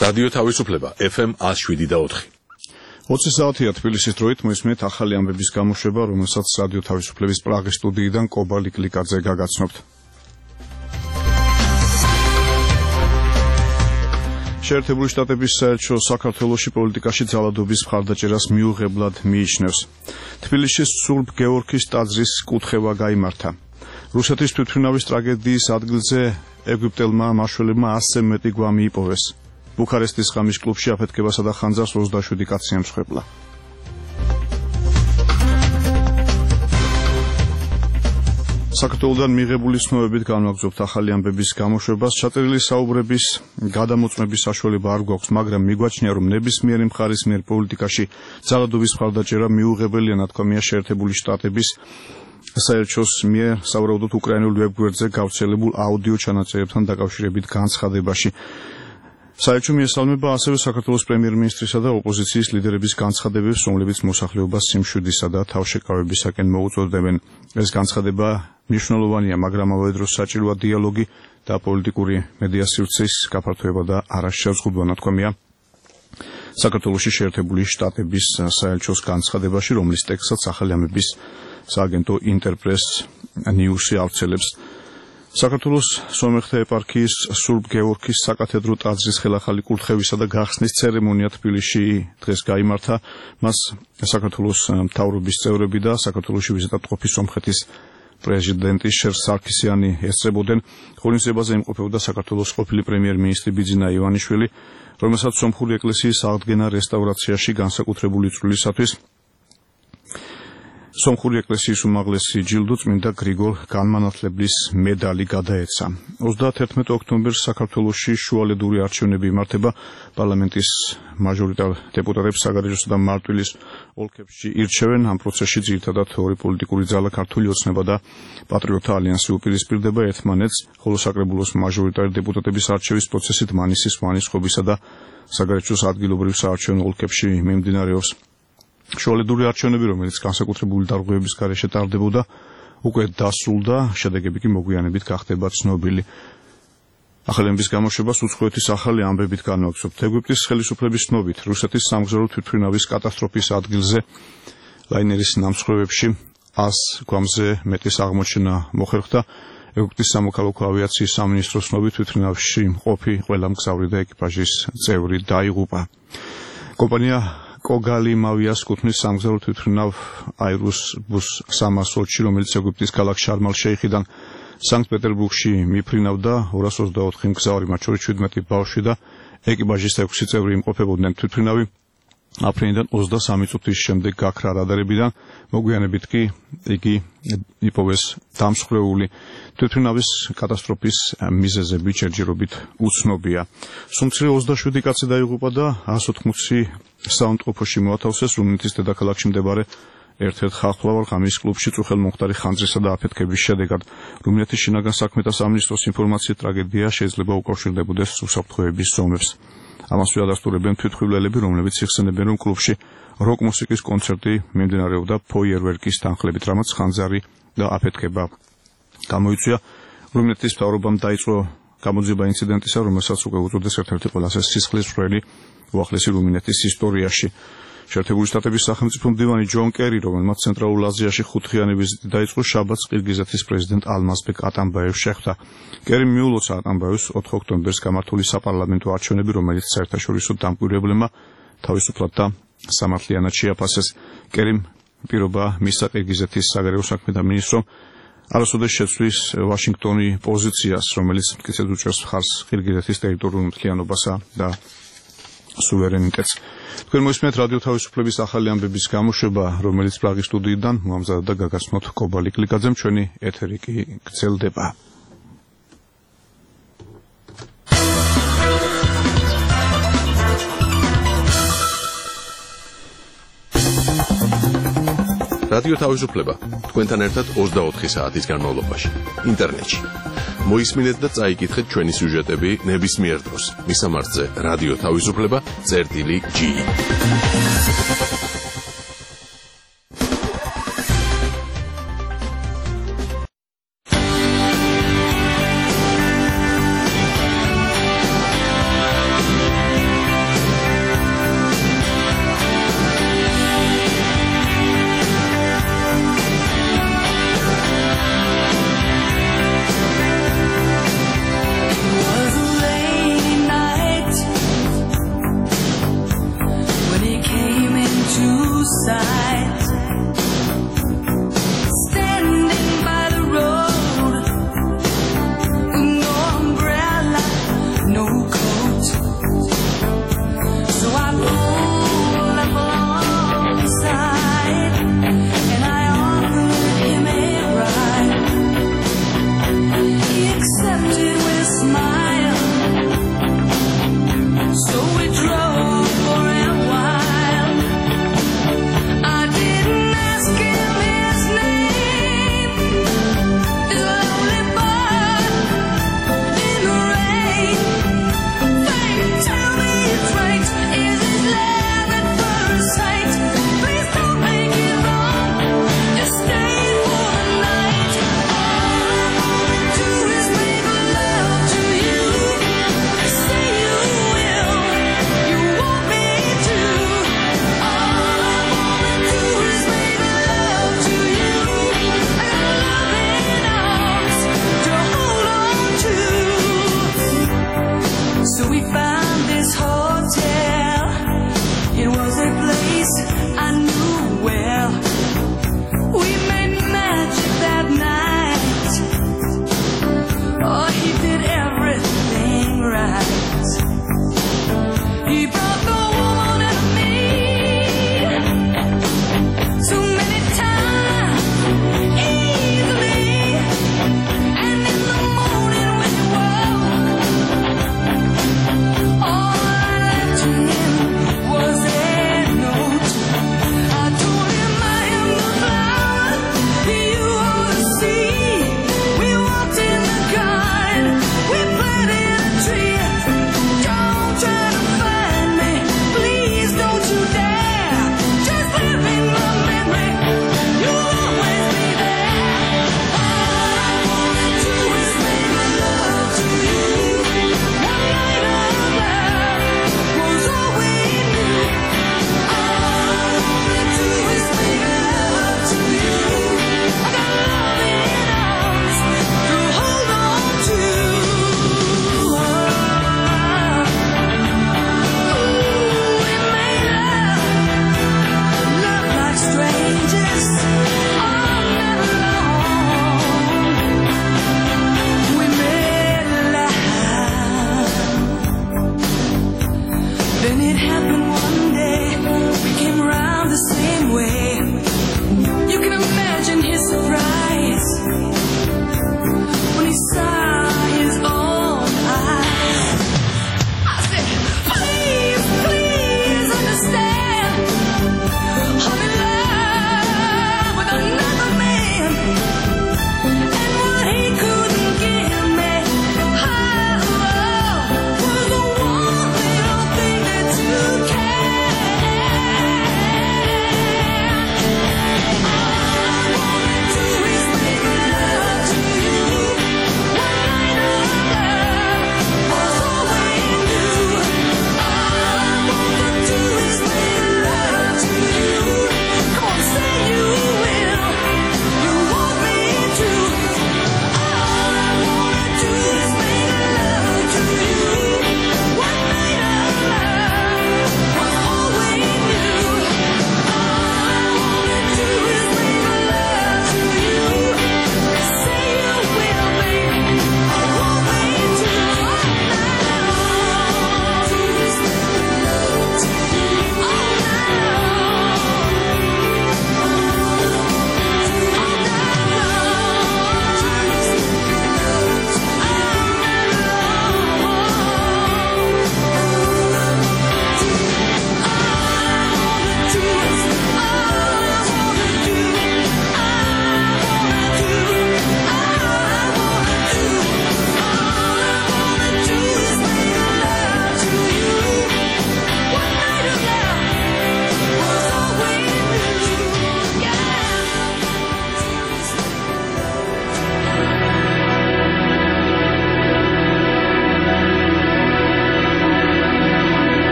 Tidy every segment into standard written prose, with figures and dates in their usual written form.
რადიო თავისუფლება FM 107.4. 20 საათია თბილისის დროით მოისმენთ ახალი ამბების გამოშვება, რომელსაც რადიო თავისუფლების პრაღის სტუდიიდან კობალი კლიკაძე გაგაცნობთ. შეერთებული შტატების საელჩო საქართველოში პოლიტიკაში ძალადობის მხარდაჭერას მიუღებლად მიიჩნევს. თბილისში სულბ გეორგის ტაძრის კურთხევა გაიმართა. რუსეთის თვითმფრინავის ტრაგედიის ადგილზე ეგვიპტელმა მაშველებმა 100-ზე მეტი გვამი იპოვეს. ბუქარესტის ღამის კლუბში აფეთქებასა და ხანძარს 27 კაცი ემსხვერპლა. საქართველოდან მიღებული ცნობებით განვაგრძობთ ახალი ამბების გამოშვებას. ჩაწერილი საუბრების გადამოწმების საშუალება არ გვაქვს, მაგრამ მიგვაჩნია, რომ ნებისმიერი მხარის მიერ პოლიტიკაში ძალადობის მხარდაჭერა მიუღებელია, ნათქვამია შეერთებული შტატების საელჩოს მიერ სავარაუდოდ უკრაინულ ვებგვერდზე გავრცელებულ აუდიო ჩანაწერებთან დაკავშირებით განცხადებაში. საელჩო მიესალმება ასევე საქართველოს პრემიერ-მინისტრისა და ოპოზიციის ლიდერების განცხადებებს, რომლებიც მოსახლეობას სიმშვიდისა და თავშეკავებისაკენ მოუწოდებენ. ეს განცხადება მნიშვნელოვანია, მაგრამ ამავე დროს საჭიროა დიალოგი და პოლიტიკური მედიაციის გაფართოება და არაშევსყუდვა, ნათქვამია საქართველოში შეერთებული შტატების საელჩოს განცხადებაში, რომლის ტექსტსაც ახალი ამბების სააგენტო ინტერპრეს ნიუსი ავრცელებს. საქართველოს სომეხთა ეპარქიის სულბ გეორგის საკათედრო ტაძრის ხელახალი კურთხევისა და გახსნის ცერემონია თბილისში დღეს გაიმართა. მას საქართველოს მთავრობის წევრები და საქართველოში ვიზიტად ყოფი სომხეთის პრეზიდენტი შერს სარქისიანი ესწრებოდნენ. ღონისძიებაზე იმყოფებოდა საქართველოს ყოფილი პრემიერ-მინისტრი ბიძინა ივანიშვილი, რომელსაც სომხური ეკლესიის აღდგენა რესტავრაციაში განსაკუთრებული წვლილისათვის სომხური ეკლესიის უმაღლესი ჯილდო წმინდა გრიგოლ განმანათლებლის მედალი გადაეცა. 31 ოქტომბერს საქართველოში შუალედური არჩევნები იმართება. პარლამენტის მაჟორიტარ დეპუტატებს საგარეჯოსა და მარტვილის ოლქებში ირჩევენ. ამ პროცესში ძირითადად ორი პოლიტიკური ძალა, ქართული ოცნება და პატრიოტთა ალიანსი უპირისპირდება ერთმანეთს, ხოლო საკრებულოს მაჟორიტარი დეპუტატების არჩევის პროცესით მანისის, ვანისხობისა და საგარეჯოს ადგილობრივ საარჩევნო ოლქებში მიმდინარეობს. შუალედური არჩევნები, რომელიც განსაკუთრებული დარღვევების გარეშე ტარდებოდა, უკვე დასრულდა, შედეგები კი მოგვიანებით გახდება ცნობილი. ახალი ამბების გამოშვებას უცხოეთის ახალი ამბებით განვაგრძობთ. ეგვიპტის ხელისუფლების ცნობით, რუსეთის სამგზავრო თვითმფრინავის კატასტროფის ადგილზე ლაინერის ნამსხვრევებში 100 გვამზე მეტის აღმოჩენა მოხერხდა. ეგვიპტის სამოქალაქო ავიაციის სამინისტროს ცნობით, თვითმფრინავში მყოფი ყველა მგზავრი და ეკიპაჟის წევრი დაიღუპა. კომპანია კოგალი მავიას კუთვნის სამგზავრო თვითმფრინავ აირუსბუს 320-ში, რომელიც ეგვიპტის ქალაქ შარმალ-შეიხიდან სანქტ-პეტერბურგში მიფრინავდა, 224 მგზავრი, მათ შორის 17 ბავშვი და ეკიპაჟის 6 წევრი იმყოფებოდნენ. თვითმფრინავი აფრინიდან 23 წუთის შემდეგ გაქრა რადარებიდან, მოგვიანებით კი იგი იპოვეს დამსხვრეული. თვითმფრინავის კატასტროფის მიზეზები ჯერჯერობით უცნობია. სუმცრე 27 კაცი დაიღუპა და 180 საუნდტროფოში მოათავსეს რუმინეთის დედაქალაქში მდებარე ერთ-ერთ ხალხმრავალ ღამის კლუბში წუხელმოხდარი ხანძრისა და აფეთქების შედეგად. რუმინეთის შინაგან საქმეთა სამინისტროს ინფორმაციით, ტრაგედია შეიძლება უკავშირდებოდეს უსაფრთხოების ზომებს. ამას ვიადასტურებენ თვითმხილველები, რომლებიც იხსენებენ, რომ კლუბში როკ მუსიკის კონცერტი მიმდინარეობდა ფოიერვერკის თანხლებით, რამაც ხანძარი და აფეთქება გამოიწვია. რუმინეთის მთავრობამ დაიწყო გამოძიება ინციდენტისა, რომელსაც უკვე უწოდეს ერთ-ერთი ყველაზე სისხლისმღვრელი უახლესი რუმინეთის ისტორიაში. შეერთებული შტატების სახელმწიფო მდივანი ჯონ კერი, რომელმაც ცენტრალურ აზიაში 5-დღიანი ვიზიტი დაიწყო, შაბათს ყირგიზეთის პრეზიდენტ ალმაზბეკ ატამბაევს შეხვდა. კერიმ მიულოცა ატამბაევს 4 ოქტომბერს გამართული საპარლამენტო არჩევნები, რომელიც საერთაშორისო დამკვირვებლებმა თავისუფლად და სამართლიანად შეაფასეს. კერიმ პირობა მისცა ყირგიზეთის საგარეო საქმეთა მინისტრომ არასოდეს შეცვლის ვაშინგტონი პოზიციას, რომელიც მტკიცედ უჭერს მხარს ყირგიზეთის ტერიტორიულ მთლიანობასა და სუვერენიტეტს. თქვენ მოისმენთ რადიო თავისუფლების ახალი ამბების გამოშვება, რომელიც პრაღის სტუდიიდან მოამზადა და გაგაცნობთ კობალი კლიკაძემ. ჩვენი ეთერი კი გრძელდება. რადიო თავისუფლება თქვენთან ერთად 24 საათის განმავლობაში ინტერნეტში. მოისმინეთ და წაიკითხეთ ჩვენი სიუჟეტები ნებისმიერ დროს. მისამართზე რადიო თავისუფლება.ge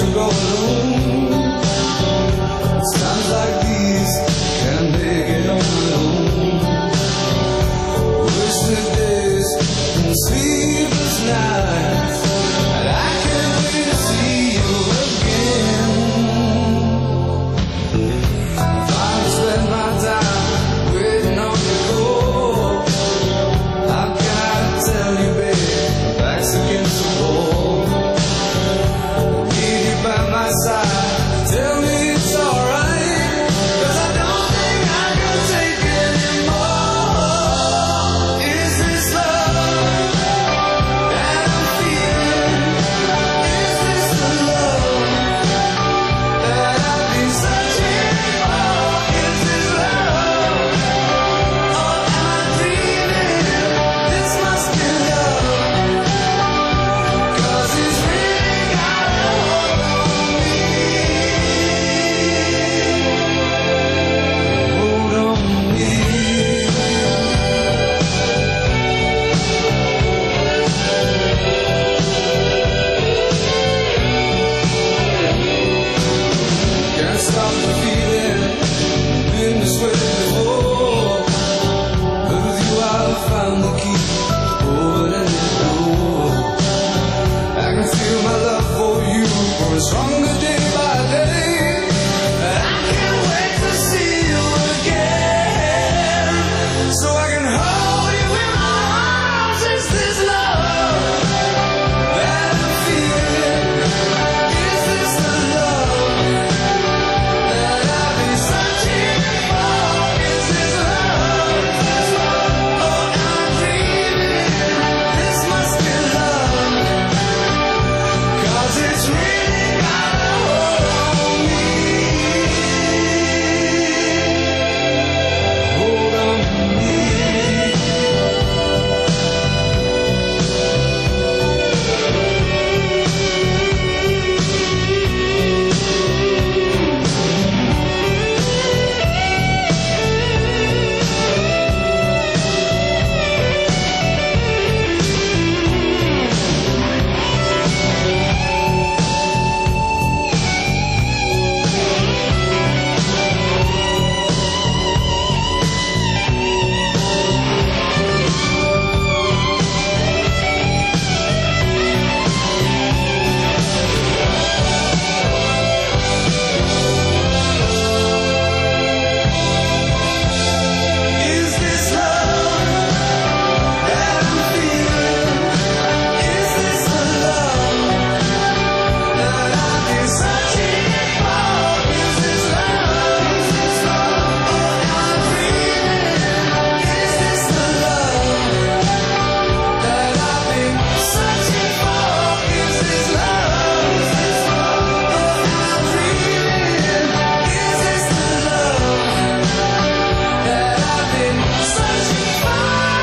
to go alone. It's times like these can't make it on my own. Wasted days and sleepless nights, and I can't wait to see you again. If I spend my time waiting on your call, I've gotta tell you, babe, my back's against the wall. Need you by my side, tell me it's alright, 'cause I don't think I can take anymore. Is this love that I'm feeling? Is this the love that I've been searching for? Is this love, or am I dreaming? This must be love, 'cause it's really got a hold on me. Hold on me. Can't stop the feeling, been this way before, but with you I've found the key, open any door. I can feel my love for you growing stronger day by day, and I can't wait to see you again, so I can hold you in my arms. Is this love that I'm feeling? Is this the love that I've been searching for? Is this love, or am I dreaming? This must be love, 'cause it's really got a hold on me. Hold on me. Is this love that I'm feeling? Is this the love that I've been searching for? Is this love, or am I dreaming? Is this the love that I've been searching for? Is this love, or am I dreaming? Is this the love that I've been searching for?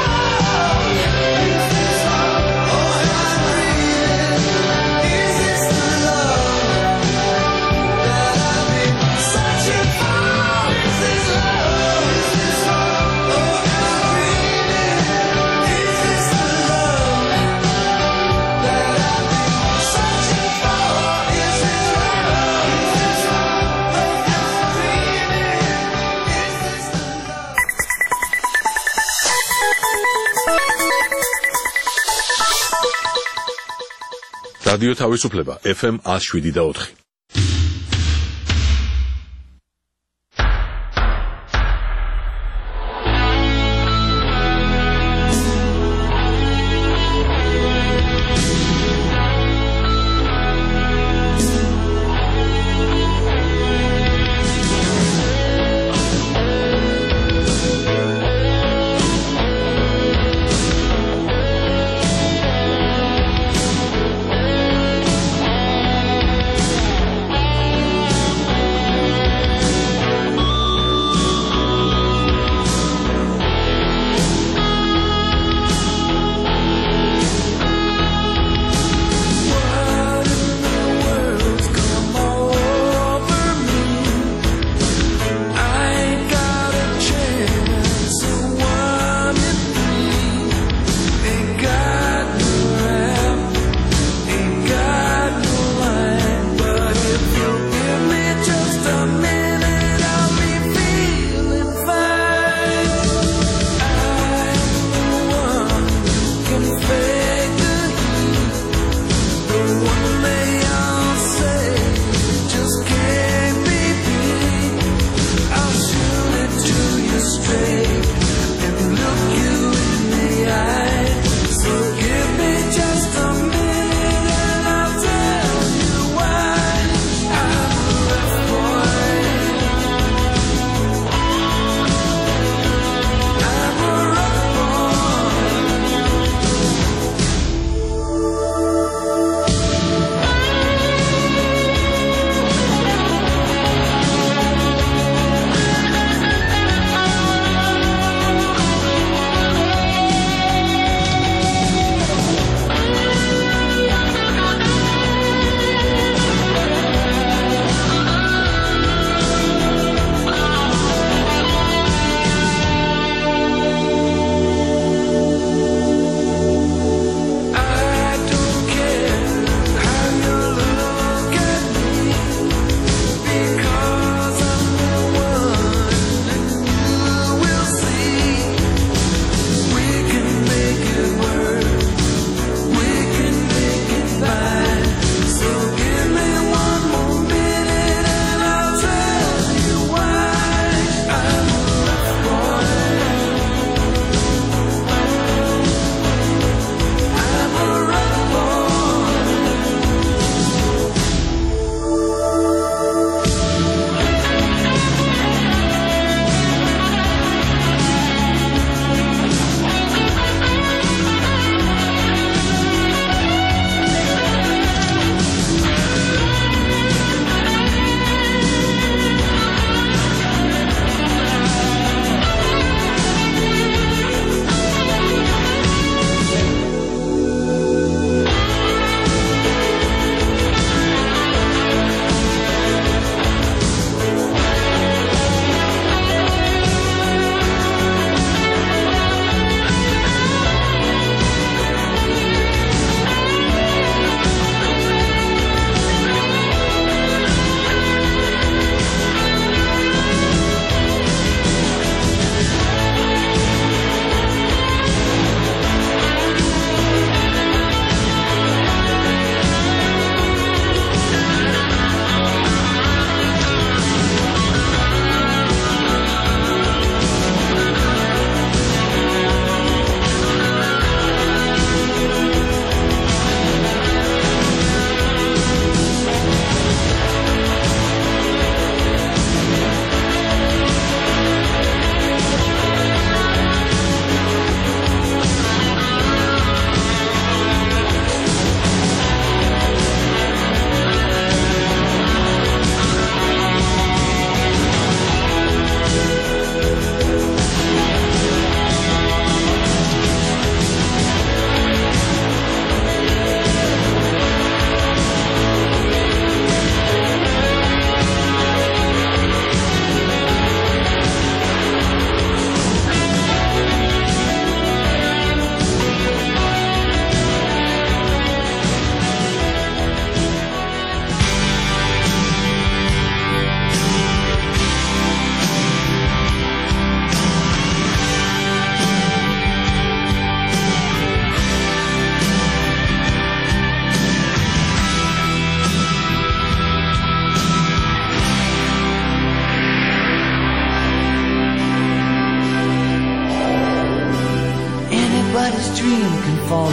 Is this love, or am I dreaming? Is this the love that I've been searching for? Is this love, or am I dreaming? Is this the love that I've been searching for? Is this love, or am I dreaming? Is this the love? რადიო თავისუფლება FM 107.4.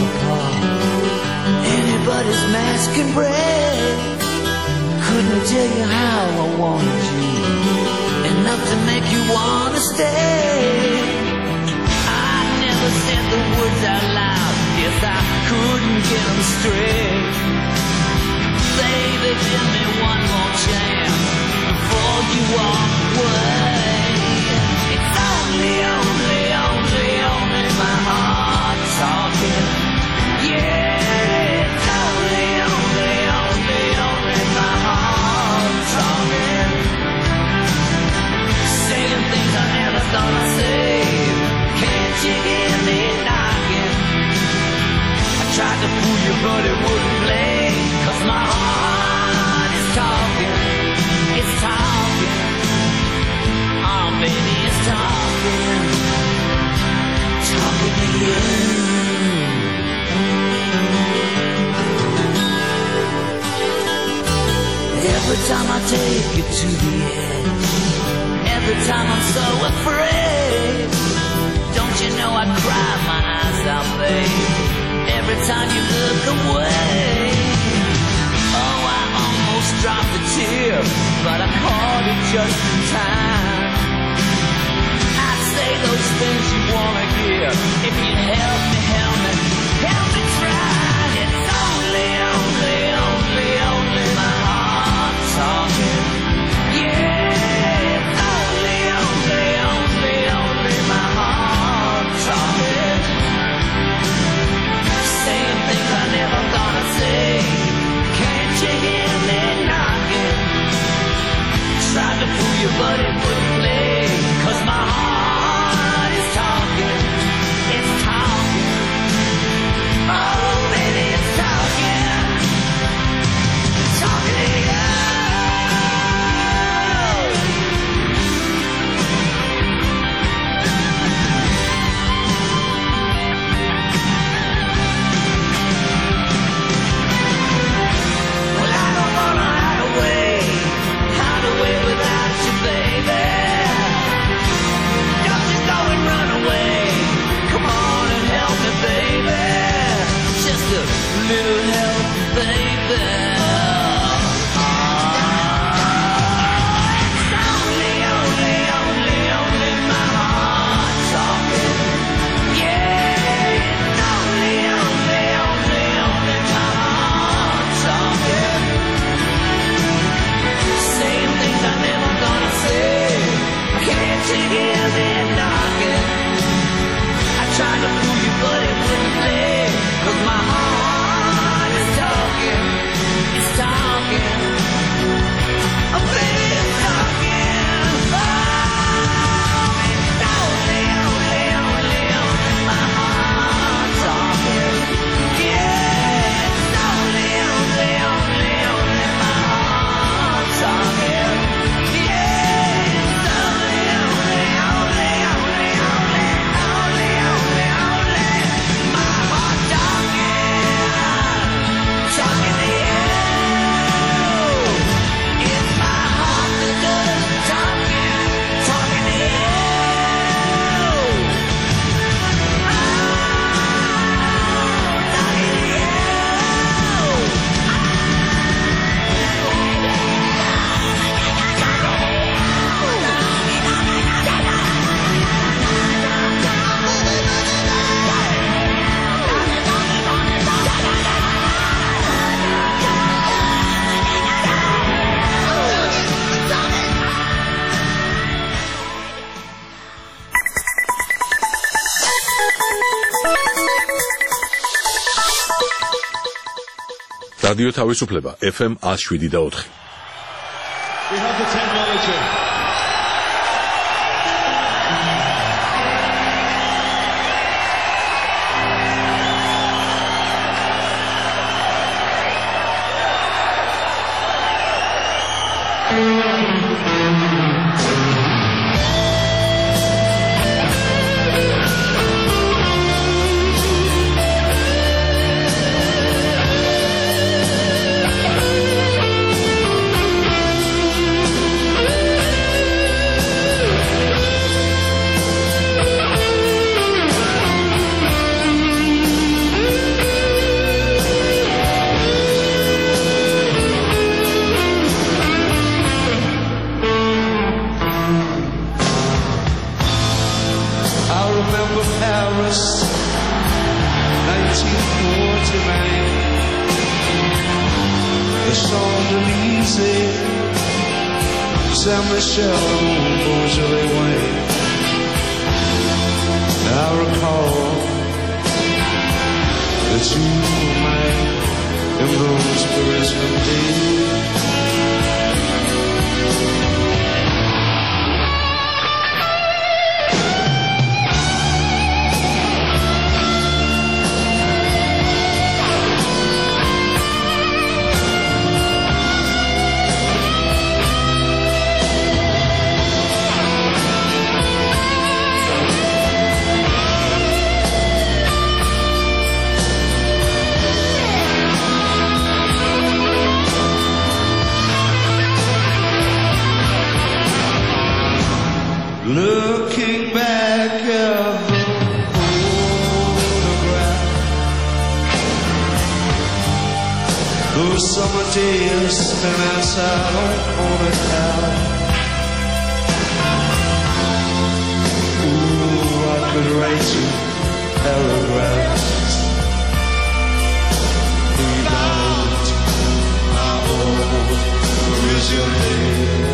apart. Anybody's mask can break. Couldn't tell you how I wanted you, enough to make you wanna stay. I never said the words out loud, yes I couldn't get them straight. Baby, give me one more chance before you walk away. It's only my heart talking. Yeah, it's only my heart talking. Saying things I never thought I'd say. Can't you hear me knocking? I tried to pull you but it wouldn't play. 'Cause my heart is talking. It's talking. Oh baby, it's talking. Talking to you. Every time I take you to the edge, every time I'm so afraid, don't you know I cry my eyes out, babe, every time you look away. Oh, I almost dropped a tear, but I caught it just in time. I'd say those things you wanna hear if you help me try. It's only my heart talking. Yeah, it's only my heart talking. Saying things I never thought I'd say. Can't you hear me knocking? Tried to pull you but it wouldn't play. 'Cause my heart is talking. It's talking. Oh baby, it's talking. Talking to you. Well, I don't wanna hide away without you, baby. Don't you go and run away. Come on and help me, baby. Just a little help, baby. It's only my heart talking. Yeah, it's only my heart talking. Saying things I never gonna say. Can't you hear me knocking? I tried to fool you but it wouldn't play. 'Cause my heart is talking. It's talking. Oh baby, it's talking. Oh, it's only my heart talking. Yeah, it's only my heart talking. Yeah, it's only my heart talking. Talking to you. It's my heart that does talking. Talking to you. Oh, talking to you. რადიო თავისუფლება FM 107.4. We have the technology. Tennessee, San Michelle, Beaujolais Wayne. I recall that you might influence Paris deep. Looking back at the photograph, those summer days spent outside on a couch. Ooh, I could write you paragraphs about how old is your head.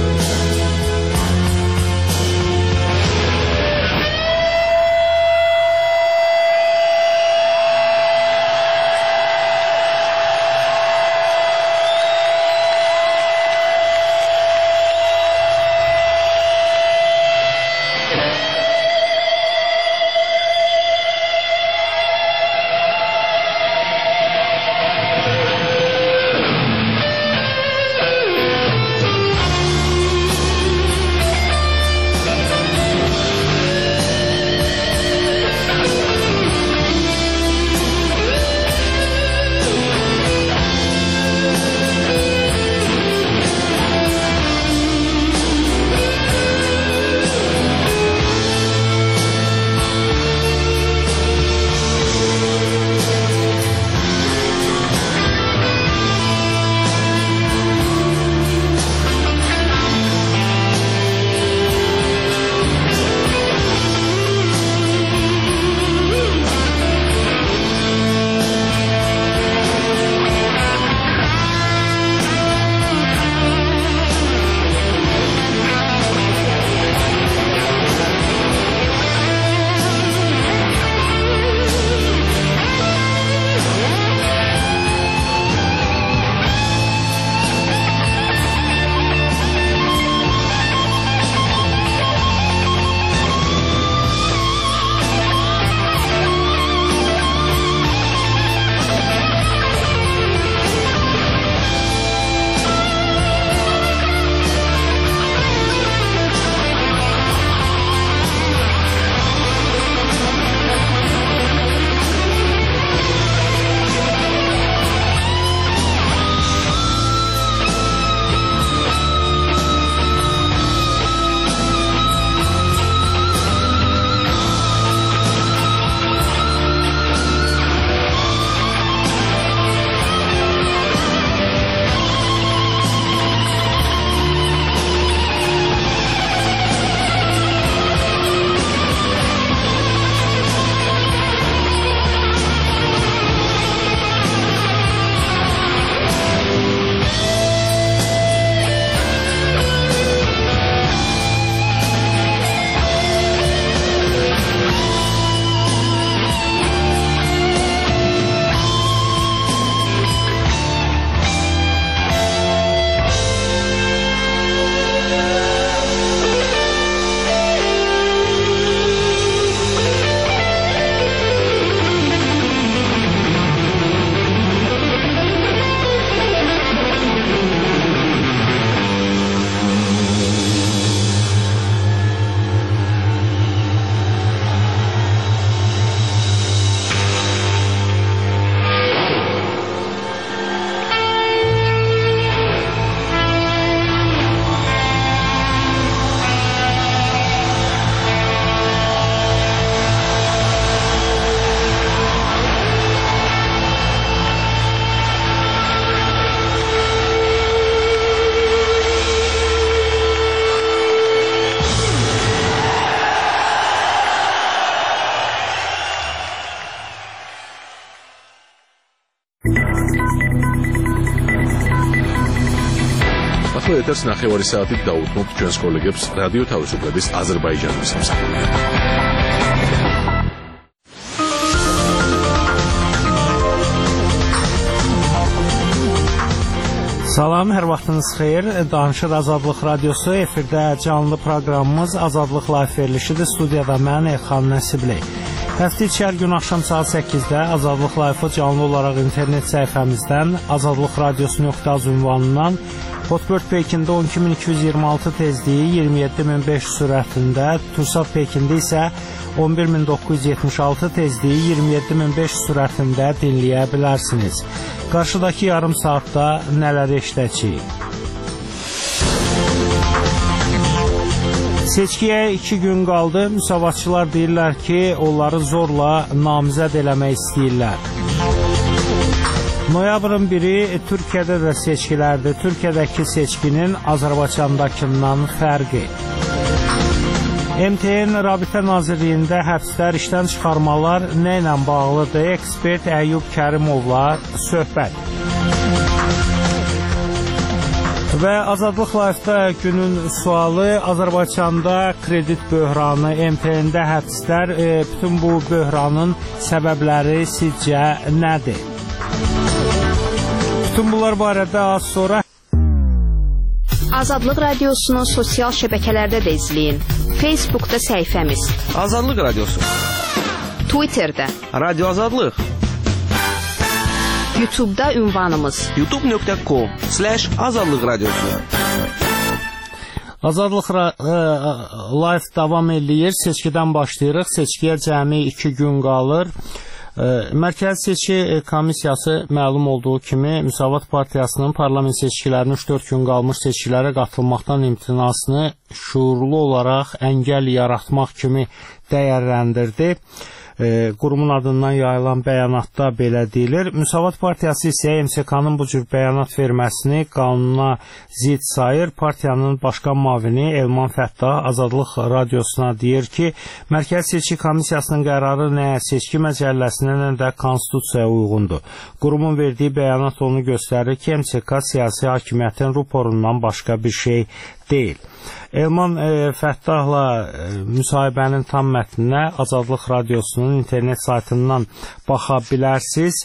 ახლა ეთერს ნახევარი საათით დაუთმობთ ჩვენს კოლეგებს რადიო თავისუფლების აზერბაიჯანის სამსახურში. Salam, hər vaxtınız xeyir. Danışır Azadlıq Radiosu. Efirdə canlı proqramımız Azadlıq Live verilişidir. Studiyada mən Elxan Nəsibli. Həftə içi hər gün axşam saat 8-də Azadlıq Live-ı canlı olaraq internet səhifəmizdən azadlıqradiosu.az ünvanından Hotbird Pekində 12226 tezliyi 27500 sürətində, Tursat Pekində isə 11976 tezliyi 27500 sürətində dinləyə bilərsiniz. Qarşıdakı yarım saatda nələr eşidəcəyik? Seçkiyə 2 gün qaldı. Müsavatçılar deyirlər ki, onları zorla namizəd eləmək istəyirlər. Noyabrın 1-i Türkiyədə də seçkilərdir. Türkiyədəki seçkinin Azərbaycandakından fərqi. MTN Rabitə Nazirliyində həbslər, işdən çıxarmalar nə ilə bağlıdır? Ekspert Əyyub Kərimovla söhbət. Və Azadlıq Live-da günün sualı Azərbaycanda kredit böhranı, MTN-də həbslər, bütün bu böhranın səbəbləri sizcə nədir? Bütün bunlar barədə az sonra Azadlıq Radiosunu sosial şəbəkələrdə də izləyin. Facebookda səhifəmiz Azadlıq Radiosu, Twitterdə Radio Azadlıq, YouTube'da ünvanımız youtube.com/Azadlıq Radiosu. Azadlıq Live davam eləyir. Seçkidən başlayırıq. Seçkiyə cəmi 2 gün qalır. Mərkəzi Seçki Komissiyası məlum olduğu kimi Müsavat Partiyasının parlament seçkilərinin 3-4 gün qalmış seçkilərə qatılmaqdan imtinasını şuurlu olaraq əngəl yaratmaq kimi dəyərləndirdi. Qurumun adından yayılan bəyanatda belə deyilir. Müsavat Partiyası isə MSK-nın bu cür bəyanat verməsini qanuna zid sayır. Partiyanın başqan müavini Elman Fəttah Azadlıq Radiosuna deyir ki, Mərkəzi Seçki Komissiyasının qərarı nə seçki məcəlləsinə, nə də konstitusiyaya uyğundur. Qurumun verdiyi bəyanat onu göstərir ki, MSK siyasi hakimiyyətin ruporundan başqa bir şey deyil. Elman Fəttahla müsahibənin tam mətninə Azadlıq Radiosunun internet saytından baxa bilərsiniz.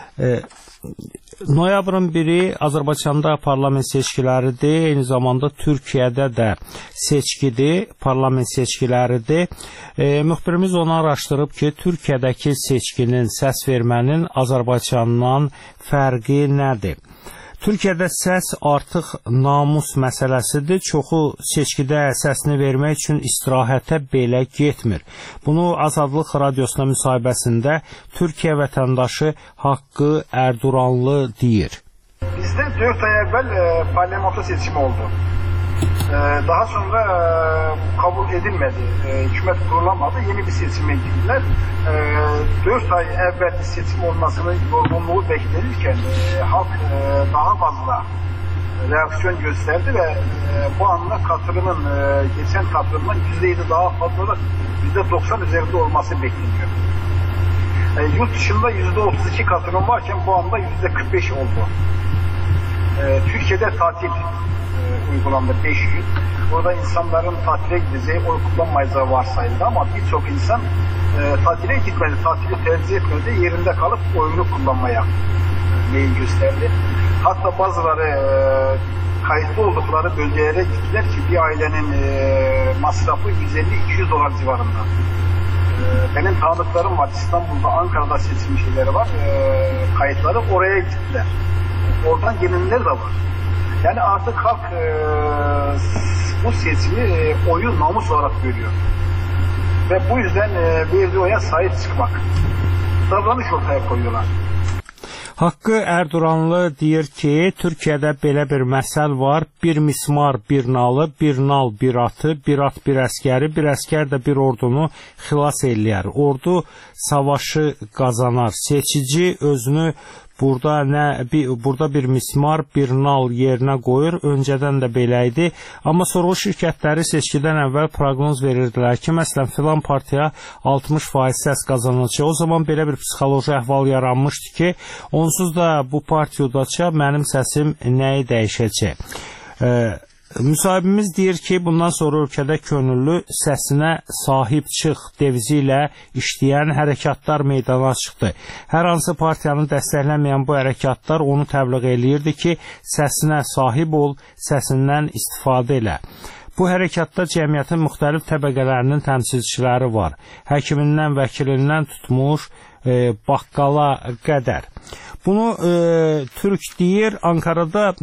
Noyabrın 1-i Azərbaycanda parlament seçkiləridir. Eyni zamanda Türkiyədə də seçkidir, parlament seçkiləridir. Müxbirimiz onu araşdırıb ki, Türkiyədəki seçkinin, səs vermənin Azərbaycandan fərqi nədir? Türkiyədə səs artıq namus məsələsidir. Çoxu seçkidə səsini vermək üçün istirahətə belə getmir. Bunu Azadlıq Radiosuna müsahibəsində Türkiyə vətəndaşı Haqqı Erduranlı deyir. Bizdə 4 ay əvvəl parlamento seçimi oldu. Daha sonra kabul edilmedi. Hükümet kurulamadı. Yeni bir seçime girdiler. 4 ay evvel seçim olmasının yorgunluğu beklenirken halk daha fazla reaksiyon gösterdi ve bu anda katılımın geçen katılımın %7 daha fazla, %90 üzerinde olması bekleniyor. Yurt dışında %32 katılım varken bu anda %45 oldu. Türkiye'de tatil uygulandı 5 gün. Burada insanların tatile gideceği, oy kullanmayacağı varsayıldı ama birçok insan tatile gitmedi, tatili tercih etmedi, yerinde kalıp oyunu kullanmaya meyil gösterdi. Hatta bazıları kayıtlı oldukları bölgelere gittiler ki bir ailenin masrafı 150-200 dolar civarında. Benim tanıdıklarım var, İstanbul'da, Ankara'da seçim şeyleri var, kayıtları, oraya gittiler. Oradan gelenler de var. Yani artık halk bu seçimi oyu namus olarak görüyor. Ve bu yüzden verdiği oya sahip çıkmak, davranış ortaya koyuyorlar. Haqqı Erduranlı deyir ki, Türkiyədə belə bir məsəl var. Bir mismar, bir nalı, bir nal, bir atı, bir at, bir əskəri, bir əskər də bir ordunu xilas eləyər. Ordu savaşı qazanar. Seçici özünü burada bir mismar, bir nal yerinə qoyur. Öncədən də belə idi. Amma sorğu şirkətləri seçkidən əvvəl proqnoz verirdilər ki, məsələn, filan partiya 60% səs qazanacaq. O zaman belə bir psixoloji əhval yaranmışdı ki, onsuz da bu partiya udacaq, mənim səsim nəyi dəyişəcək? Müsahibimiz deyir ki, bundan sonra ölkədə könüllü səsinə sahib çıx devizi ilə işləyən hərəkatlar meydana çıxdı. Hər hansı partiyanı dəstəkləməyən bu hərəkatlar onu təbliğ eləyirdi ki, səsinə sahib ol, səsindən istifadə elə. Bu hərəkatda cəmiyyətin müxtəlif təbəqələrinin təmsilçiləri var. Həkimindən, vəkilindən tutmuş baqqala qədər. Bunu Türk deyir, Ankarada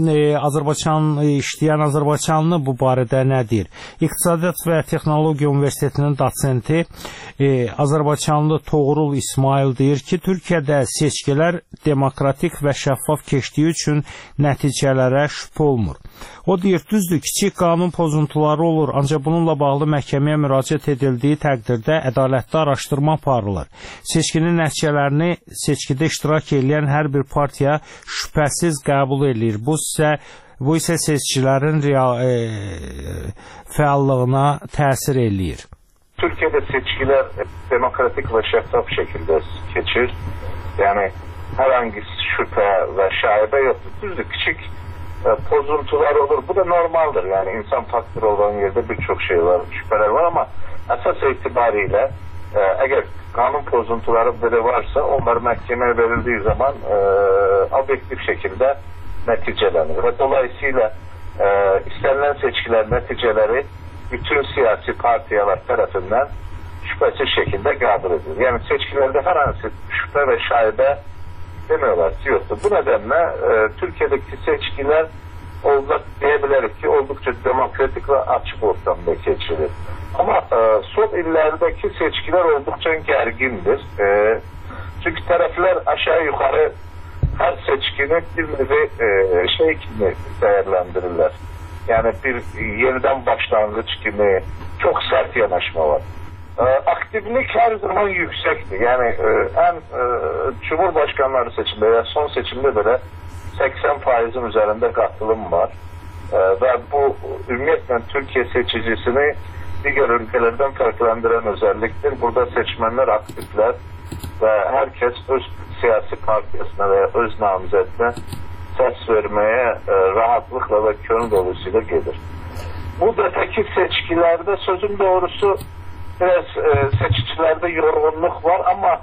işləyən Azərbaycanlı bu barədə nə deyir? İqtisadiyyat və Texnologiya Universitetinin dosenti Azərbaycanlı Toğrul İsmail deyir ki, Türkiyədə seçkilər demokratik və şəffaf keçdiyi üçün nəticələrə şübhə olmur. O deyir, düzdür, kiçik qanun pozuntuları olur, ancaq bununla bağlı məhkəməyə müraciət edildiyi təqdirdə ədalətli araşdırma aparılır. Seçkinin nəticələrini seçkidə iştirak edən hər bir partiya şübhəsiz qəbul edir. Bu isə seçkilərin fəallığına təsir eləyir. Türkiye'de seçkiler demokratik ve şeffaf şekilde geçir. Yani herhangi şüphe ve şaibe yoktur. Düzdür, küçük pozuntular olur. Bu da normaldir. Yani insan faktörü olan yerde birçok şey var, şüpheler var ama esas itibariyle eğer kanun pozuntuları böyle varsa onlar mahkemeye verildiği zaman objektif şekilde neticelenir. Ve dolayısıyla istenilen seçkiler neticeleri bütün siyasi partiyalar tarafından şüphesiz şekilde kabul edilir. Yani seçkilerde herhangi şüphe ve şaibe demiyorlar, yoktur. Bu nedenle Türkiye'deki seçkiler diyebiliriz ki oldukça demokratik ve açık ortamda geçirir. Ama son illerdeki seçkiler oldukça gergindir. Çünkü taraflar aşağı yukarı her seçkini bir nevi şey gibi değerlendirirler. Yani bir yeniden başlangıç gibi çok sert yanaşma var. Aktiflik her zaman yüksekti. Yani Cumhurbaşkanları seçimde ya son seçimde bile 80%'in üzerinde katılım var. Ve bu ümumiyetle Türkiye seçicisini diğer ülkelerden farklandıran özelliktir. Burada seçmenler aktifler ve herkes öz siyasi partisine veya öz namzetine ses vermeye rahatlıkla ve gönül doluyla gelir. Bu öteki seçkilerde sözün doğrusu biraz seçicilerde yorgunluk var ama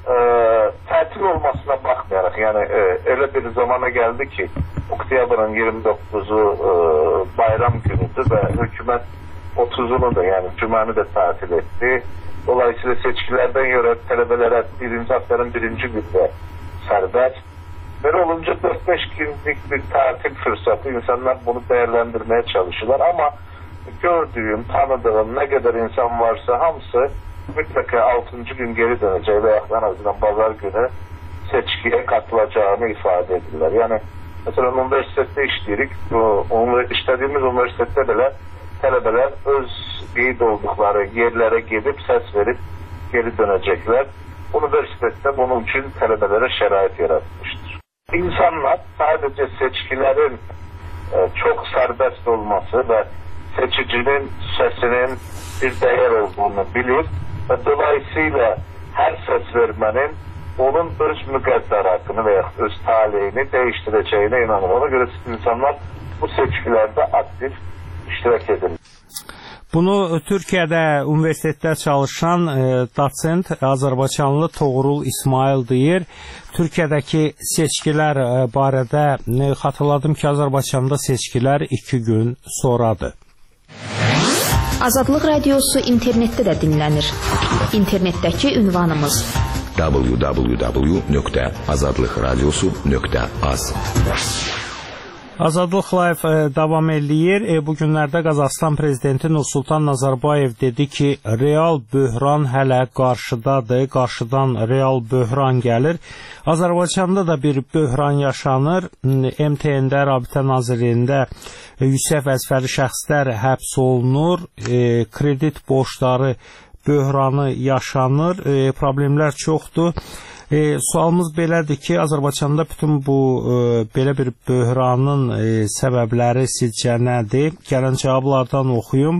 tatil olmasına bakmayarak yani öyle bir zamana geldi ki Oktyabır'ın 29'u bayram günüdür ve hükümet 30'unu da yani Cuma'nı da tatil etti. Dolayısıyla seçkilerden göre talebelere birinci haftanın birinci günde serbest. Böyle olunca 4-5 günlük bir tatil fırsatı insanlar bunu değerlendirmeye çalışıyorlar ama gördüğüm, tanıdığım ne kadar insan varsa hamısı mutlaka 6. gün geri döneceği veya en azından pazar günü seçkiye katılacağını ifade ediyorlar. Yani mesela üniversitede işleyirik, işlediğimiz üniversitede bile talebeler öz beyit oldukları yerlere gidip ses verip geri dönecekler. Üniversitede bunun için talebelere şerait yaratmıştır. İnsanlar sadece seçkilerin çok serbest olması ve seçicinin sesinin bir değer olduğunu bilir ve dolayısıyla her ses vermenin onun öz müqəddaratını veya öz talihini değiştireceğine inanır. Ona göre insanlar bu seçkilerde aktif iştirak edin. Bunu Türkiyədə universitetdə çalışan dosent Azərbaycanlı Toğrul İsmail deyir. Türkiyədəki seçkilər barədə xatırladım ki, Azərbaycanda seçkilər 2 gün sonradır. Azadlıq Radiosu internetdə də dinlənir. İnternetdəki ünvanımız www.azadlıqradiosu.az. Azadlıq Live davam eləyir. Bu günlərdə Qazaxıstan prezidenti Nursultan Nazarbayev dedi ki, real böhran hələ qarşıdadır, qarşıdan real böhran gəlir. Azərbaycanda da bir böhran yaşanır. MTN-də, Rabitə Nazirliyində yüksək vəzifəli şəxslər həbs olunur, kredit borcları böhranı yaşanır, problemlər çoxdur. Sualımız belədir ki, Azərbaycanda bütün bu belə bir böhranın səbəbləri sizcə nədir? Gələn cavablardan oxuyum.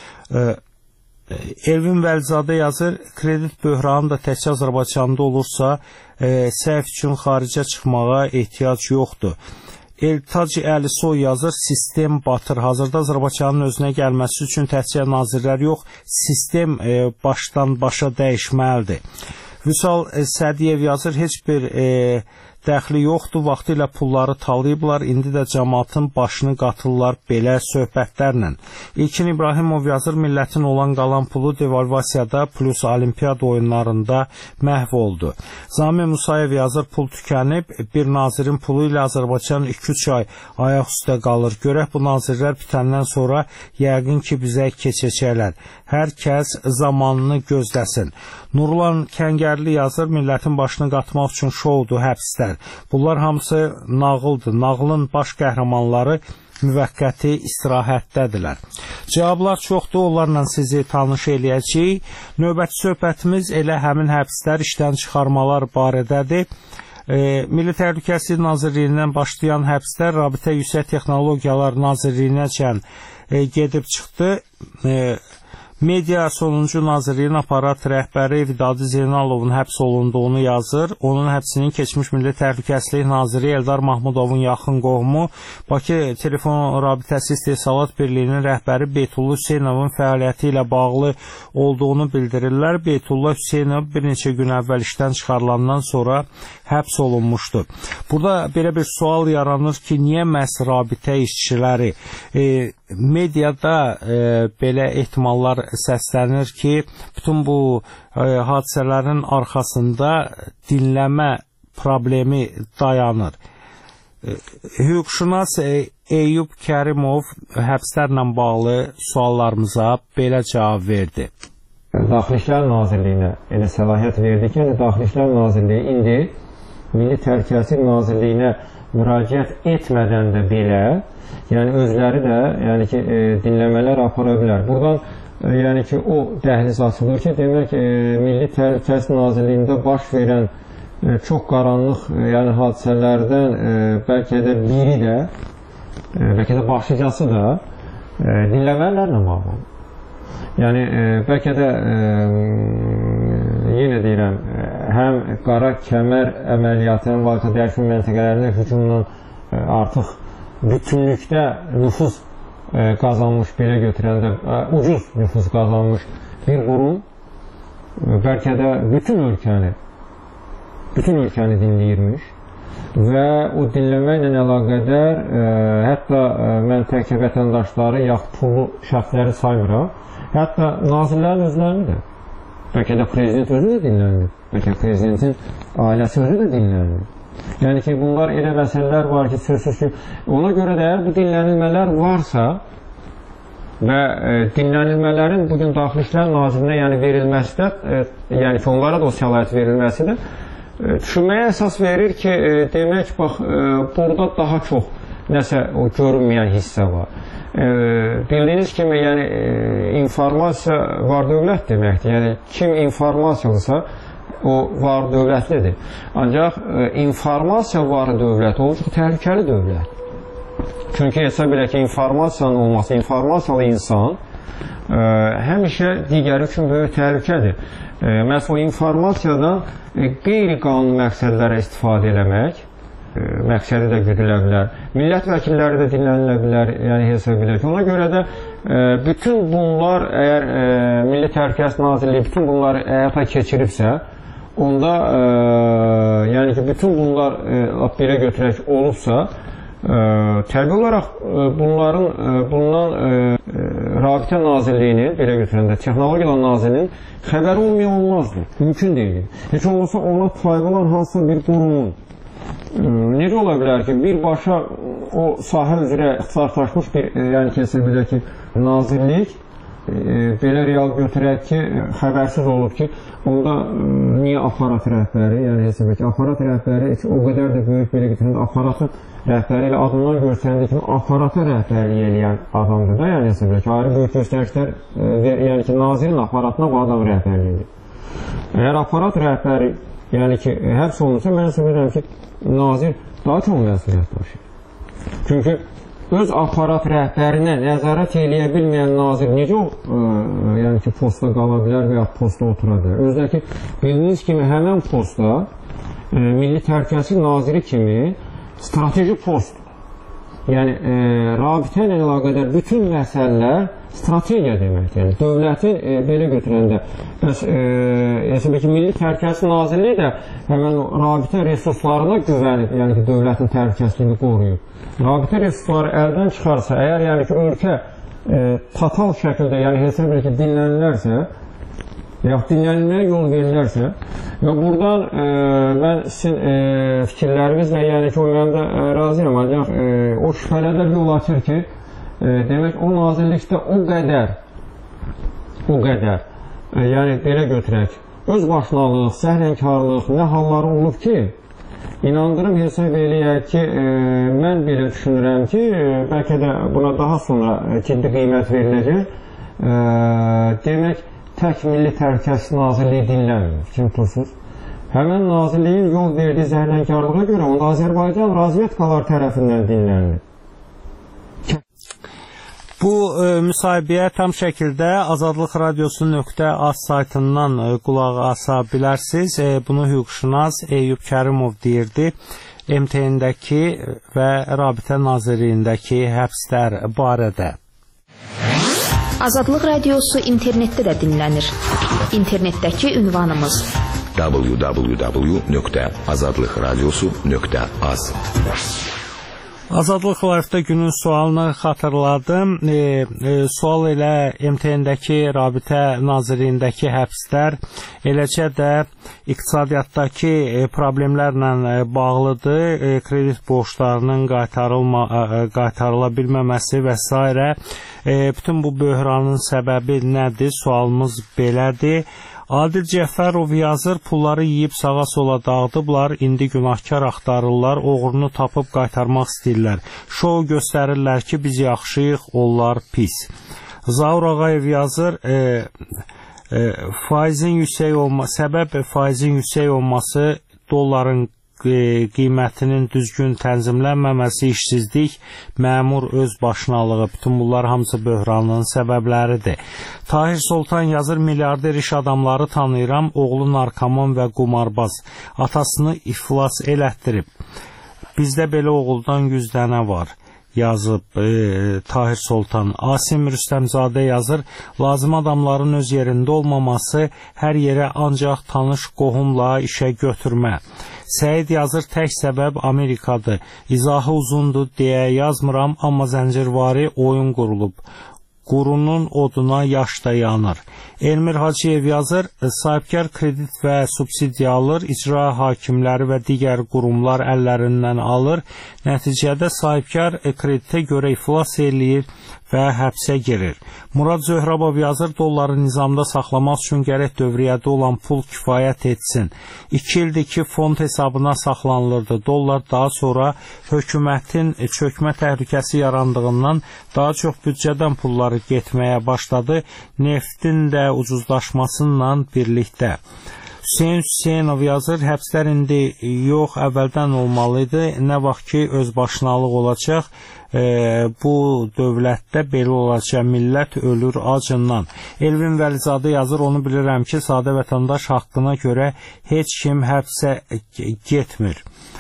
Elvin Vəlizadə yazır, kredit böhranı da təkcə Azərbaycanda olursa, səhv üçün xaricə çıxmağa ehtiyac yoxdur. Eltac Əlisoy yazır, sistem batır. Hazırda Azərbaycanın özünə gəlməsi üçün təkcə nazirlər yox, sistem başdan başa dəyişməlidir. Vüsal Sədiyev yazır, heç bir dəxli yoxdur, vaxtı ilə pulları talayıblar, indi də cəmaatın başını qatırlar belə söhbətlərlə. İlkin İbrahimov yazır, millətin olan qalan pulu devalvasiyada plus olimpiyada oyunlarında məhv oldu. Zami Musayev yazır, pul tükənib, bir nazirin pulu ilə Azərbaycan 2-3 ay ayaq üstə qalır. Görək bu nazirlər bitəndən sonra yəqin ki bizə keçəcəklər. Hər kəs zamanını gözləsin. Nurlan Kəngərli yazır, millətin başını qatmaq üçün şoudur, həbslər. Bunlar hamısı nağıldır. Nağılın baş qəhrəmanları müvəqqəti istirahətdədirlər. Cavablar çoxdur, onlarla sizi tanış eləyəcəyik. Növbəti söhbətimiz elə həmin həbslər, işdən çıxarmalar barədədir. Milli Təhlükəsizlik Nazirliyindən başlayan həbslər Rabitə Yüksək Texnologiyalar Nazirliyinəcən gedib çıxdı. Media sonuncu Nazirliyin aparat rəhbəri Vidadi Zeynalovun həbs olunduğunu yazır. Onun həbsinin keçmiş Milli Təhlükəsizlik Naziri Eldar Mahmudovun yaxın qohumu Bakı Telefon Rabitəsi İstehsalat Birliyinin rəhbəri Beytullah Hüseynovun fəaliyyəti ilə bağlı olduğunu bildirirlər. Beytullah Hüseynov bir neçə gün əvvəl işdən çıxarılandan sonra həbs olunmuşdur. Burada belə bir sual yaranır ki, niyə məhz rabitə işçiləri mediada belə ehtimallar səslənir ki, bütün bu hadisələrin arxasında dinləmə problemi dayanır. Hüquqşünas Eyüp Kərimov həbslərlə bağlı suallarımıza belə cavab verdi. Daxili İşlər Nazirliyinə elə səlahiyyət verdi ki, Daxili İşlər Nazirliyi indi Milli Təhlükəsizlik Nazirliyinə müraciət etmədən də belə, yəni özləri də dinləmələr apara bilər. Buradan yəni ki, o dəhliz açılır ki, demək Milli Təhlükəsizlik Nazirliyində baş verən çox qaranlıq hadisələrdən bəlkə də biri də, bəlkə də başlıcası da dinləmələrlə bağlı. Yəni, bəlkə də yenə deyirəm, həm qara kəmər əməliyyatı, həm vaqə dəyişmə məntəqələrində hücumdan artıq bütünlükdə nüfuz qazanmış, belə götürəndə ucuz nüfuz qazanmış bir qurum bəlkə də bütün ölkəni dinləyirmiş və o dinləməklə əlaqədar hətta mən təkcə vətəndaşları yaxud pullu şəxsləri saymıram, hətta nazirlərin özlərini də, bəlkə də prezident özü də dinlənir, bəlkə prezidentin ailəsi özü də dinlənir. Yəni ki, bunlar elə məsələlər var ki, sözsüz ki, ona görə də əgər bu dinlənilmələr varsa və dinlənilmələrin bugün Daxili İşlər Nazirinə verilməsi də, yəni ki, onlara da o səlahiyyət verilməsi də düşünməyə əsas verir ki, demək, bax, burada daha çox nəsə o görünməyən hissə var. Bildiyiniz kimi, informasiya var dövlət deməkdir. Yəni, kim informasiyalısa, o var dövlətlidir. Ancaq informasiya var dövlət olacaq təhlükəli dövlət. Çünki hesab elə ki, informasiyanın olması, informasiyalı insan həmişə digəri üçün böyük təhlükədir. Məhz o informasiyadan qeyri-qanuni məqsədlərə istifadə eləmək məqsədi də güdülə bilər. Millət vəkilləri də dinlənilə bilər, yəni hesab edir ki, ona görə də bütün bunlar, əgər Milli Təhlükəsizlik Nazirliyi bütün bunları həyata keçiribsə, onda, yəni ki, bütün bunlar belə götürək olubsa, təbii olaraq bundan Rabitə Nazirliyinin, belə götürəndə, Texnologiyalar Nazirliyinin xəbəri olmayan olmazdı, mümkün deyil. Heç olmasa ona fayda olan hansısa bir qurumun necə ola bilər ki, birbaşa o sahə üzrə ixtisaslaşmış bir, yəni hesab edək ki, nazirlik belə real götürək ki, xəbərsiz olub ki, onda niyə aparat rəhbəri, yəni hesab edək ki, aparat rəhbəri o qədər də böyük belə götürəndə aparatın rəhbəri ilə adından görsəndiyi kimi aparata rəhbərlik eləyən adamdır da, yəni hesab edək ki, ayrı böyük göstərişlər, yəni ki, nazirin aparatına bu adam rəhbərlik edir. Əgər aparat rəhbəri, yəni ki, həbs olunursa, mən hesab edirəm ki, nazir daha çox məsuliyyət daşıyır. Çünki öz aparat rəhbərinə nəzarət eləyə bilməyən nazir necə yəni ki, postda qala bilər və ya postda otura bilər? Özdəki, bildiyiniz kimi, həmən postda Milli Təhlükəsizlik Naziri kimi strateji post. Yəni, rabitə ilə əlaqədar bütün məsələlər strategiya deməkdir. Yəni, dövlətin belə götürəndə, bəs Milli Təhlükəsizlik Nazirliyi də həmən rabitə resurslarına güvənib, yəni ki, dövlətin təhlükəsizliyini qoruyub. Rabitə resursları əldən çıxarsa, əgər yəni ki, ölkə total şəkildə, yəni hesab edir ki, dinlənilərsə, yaxud dinlənilməyə yol verilərsə, və buradan mən sizin fikirlərinizlə, yəni ki, o məndə razıyam, ancaq o şübhələrdə yol açır ki, demək, o nazirlikdə o qədər, yəni belə götürək, öz başlanılıq, səhlənkarlıq, nə halları olub ki, inandırım hesab eləyək ki, mən belə düşünürəm ki, bəlkə də buna daha sonra ciddi qiymət veriləcək, demək, tək Milli Təhlükəsizlik Nazirliyi dinlənmir. Kim tutursuz? Həmən nazirliyin yol verdiyi zəhlənkarlığa görə onda Azərbaycan razvedkalar tərəfindən dinlənir. Bu müsahibəyə tam şəkildə Azadlıq Radiosu.az saytından qulaq asa bilərsiniz. Bunu hüquqşünas Eyüp Kərimov deyirdi. MTN-dəki və Rabitə Nazirliyindəki həbslər barədə. Azadlıq Radiosu internetdə də dinlənir. İnternetdəki ünvanımız www.azadlıqradiosu.az. Azadlıq Live-da günün sualını xatırladım. Sual elə MTN-dəki Rabitə Nazirliyindəki həbslər, eləcə də iqtisadiyyatdakı problemlərlə bağlıdır. Kredit borclarının qaytarıla bilməməsi və s. Bütün bu böhranın səbəbi nədir? Sualımız belədir. Adil Cəfərov yazır, pulları yiyib sağa sola dağıdıblar, indi günahkar axtarırlar, oğrunu tapıb qaytarmaq istəyirlər. Şou göstərirlər ki, biz yaxşıyıq, onlar pis. Zaur Ağayev yazır, səbəb faizin yüksək olması, dolların qiymətinin düzgün tənzimlənməməsi, işsizlik, məmur öz başınalığı, bütün bunlar hamısı böhranın səbəbləridir. Tahir Soltan yazır, milyarder iş adamları tanıyıram, oğlu narkoman və qumarbaz, atasını iflas elətdirib. Bizdə belə oğuldan 100 dənə var, yazıb Tahir Soltan. Asim Rüstəmzadə yazır, lazım adamların öz yerində olmaması, hər yerə ancaq tanış qohumla işə götürmə. Səid yazır, tək səbəb Amerikadır. İzahı uzundur deyə yazmıram, amma zəncirvari oyun qurulub. Qurunun oduna yaş da yanır. Elmir Hacıyev yazır, sahibkar kredit və subsidiya alır, icra hakimləri və digər qurumlar əllərindən alır. Nəticədə sahibkar kreditə görə iflas eləyir və həbsə girir. Murad Zöhrabov yazır, dolları nizamda saxlamaq üçün gərək dövriyyədə olan pul kifayət etsin. 2 ildir ki, fond hesabına saxlanılırdı. Dollar daha sonra hökumətin çökmə təhlükəsi yarandığından daha çox büdcədən pulları getməyə başladı. Neftin də ucuzlaşmasıyla birlikdə. Hüseyin Hüseynov yazır, həbslər indi yox, əvvəldən olmalıydı. Nə vaxt ki, özbaşınalıq olacaq, bu dövlətdə belə olacaq, millət ölür acından. Elvin Vəlizadə yazır, onu bilirəm ki, sadə vətəndaş haqqına görə heç kim həbsə getmir.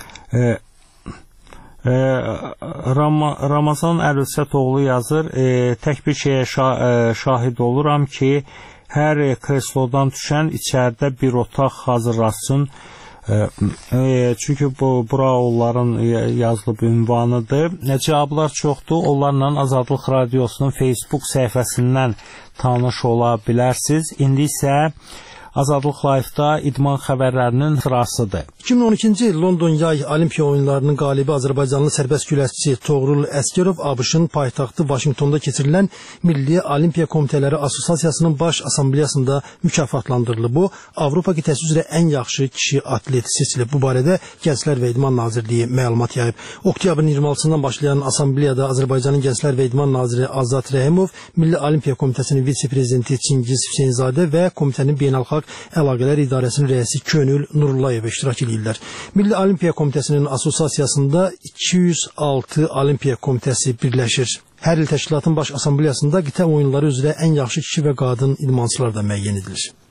Ramazan Əlüsətoğlu yazır, tək bir şeyə şahid oluram ki, hər kreslodan düşən içəridə bir otaq hazırlasın. Çünki bura onların yazılıb ünvanıdır. Cavablar çoxdur. Onlarla Azadlıq Radiosunun Facebook səhifəsindən tanış ola bilərsiniz. İndi isə Azadlıq Live-da idman xəbərlərinin sırasıdır. 2012-ci il London Yay Olimpiya oyunlarının qalibi Azərbaycanlı sərbəst güləşçi Toğrul Əsgərov ABŞ-ın paytaxtı Vaşinqtonda keçirilən Milli Olimpiya Komitələri Assosiasiyasının baş assambleyasında mükafatlandırılıb. Bu, Avropa qitəsi üzrə ən yaxşı kişi atlet seçilib. Bu barədə Gənclər və İdman Nazirliyi məlumat yayıb. Oktyabrın 26-sından başlayan assambleyada Azərbaycanın Gənclər və İdman Naziri Azad Rəhimov, Milli Olimpiya Komitəsinin vitse-prezidenti Çingiz Hüseynzadə və komitənin beynəlxalq Əlaqələr İdarəsinin rəisi Könül Nurullayev iştirak edirlər. Milli Olimpiya Komitəsinin assosiasiyasında 206 Olimpiya Komitəsi birləşir. Hər il təşkilatın baş assambleyasında qitə oyunları üzrə ən yaxşı kişi və qadın idmançılar da müəyyən edilir.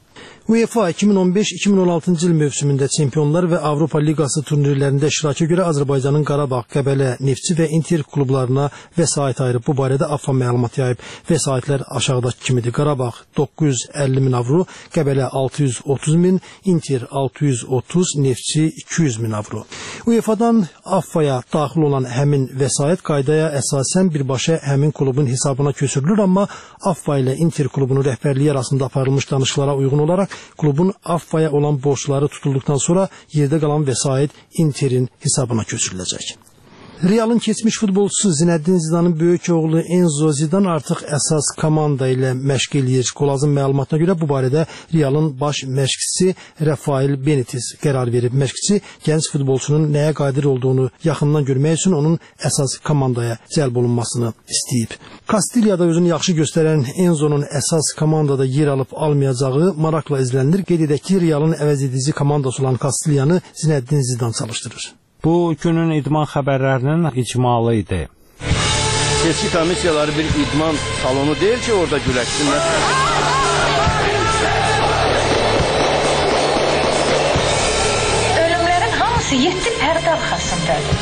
UEFA 2015-2016-cı il mövsümündə Çempionlar və Avropa Liqası turnirlərində iştirakı görə Azərbaycanın Qarabağ, Qəbələ, Neftçi və Inter klublarına vəsait ayırıb. Bu barədə AFFA məlumat yayıb. Vəsaitlər aşağıdakı kimidir. Qarabağ 950 min avro, Qəbələ 630 min, Inter 630, Neftçi 200 min avro. UEFA-dan AFFA-ya daxil olan həmin vəsait qaydaya əsasən birbaşa həmin klubun hesabına köçürülür, amma AFFA ilə Inter klubunun rəhbərliyi arasında aparılmış danışıqlara uyğun olaraq klubun AFFA-ya olan borcları tutulduqdan sonra yerdə qalan vəsait Interin hesabına köçürüləcək. Realın keçmiş futbolçusu Zinəddin Zidanın böyük oğlu Enzo Zidan artıq əsas komanda ilə məşq eləyir. Qolazın məlumatına görə bu barədə Realın baş məşqçisi Rafael Benitez qərar verib. Məşqçi gənc futbolçunun nəyə qadir olduğunu yaxından görmək üçün onun əsas komandaya cəlb olunmasını istəyib. Kastiliyada özünü yaxşı göstərən Enzo'nun əsas komandada yer alıb almayacağı maraqla izlənilir. Qeyd edək ki, Realın əvəzedici komandası olan Kastiliyanı Zinəddin Zidan çalışdırır. Bu günün idman xəbərlərinin icmalı idi. Seçki komissiyaları bir idman salonu deyil ki, orada güləşsinlər. Ölümlərin hamısı 7 pərdə arxasındadır.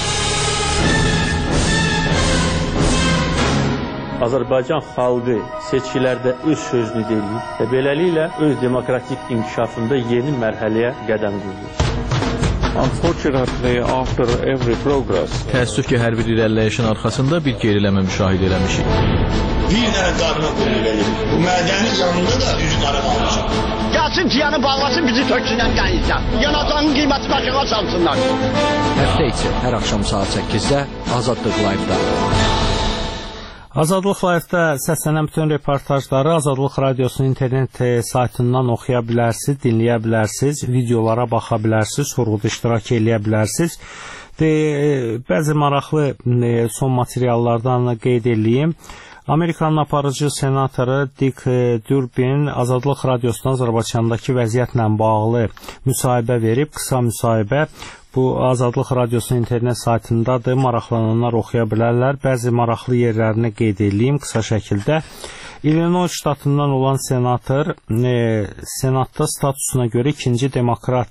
Azərbaycan xalqı seçkilərdə öz sözünü deyir və beləliklə öz demokratik inkişafında yeni mərhələyə qədəm qoyur. Unfortunately, after every progress, təəssüf ki, hər bir irəliləyişin arxasında bir geriləmə müşahidə eləmişik. Bir dənə qarına qoyulur. Bu mədənin yanında da üzü qarın almışıq. Gəlsin ciyanı bağlasın, bizi töksünən qəyizdən. Yanacağının qiyməti başına salsınlar. Həftə içi hər axşam saat 8-də Azadlıq Live-da. Azadlıq Live-da səslənən bütün reportajları Azadlıq Radiosunun internet saytından oxuya bilərsiniz, dinləyə bilərsiniz, videolara baxa bilərsiniz, sorğuda iştirak eləyə bilərsiniz. Bəzi maraqlı son materiallardan qeyd edeyim. Amerikanın aparıcı senatoru Dick Durbin Azadlıq Radiosundan Azərbaycandakı vəziyyətlə bağlı müsahibə verib, qısa müsahibə. Bu Azadlıq Radiosunun internet saytındadır, maraqlananlar oxuya bilərlər. Bəzi maraqlı yerlərini qeyd edeyim qısa şəkildə. İllinois ştatından olan senator, senatda statusuna görə ikinci demokrat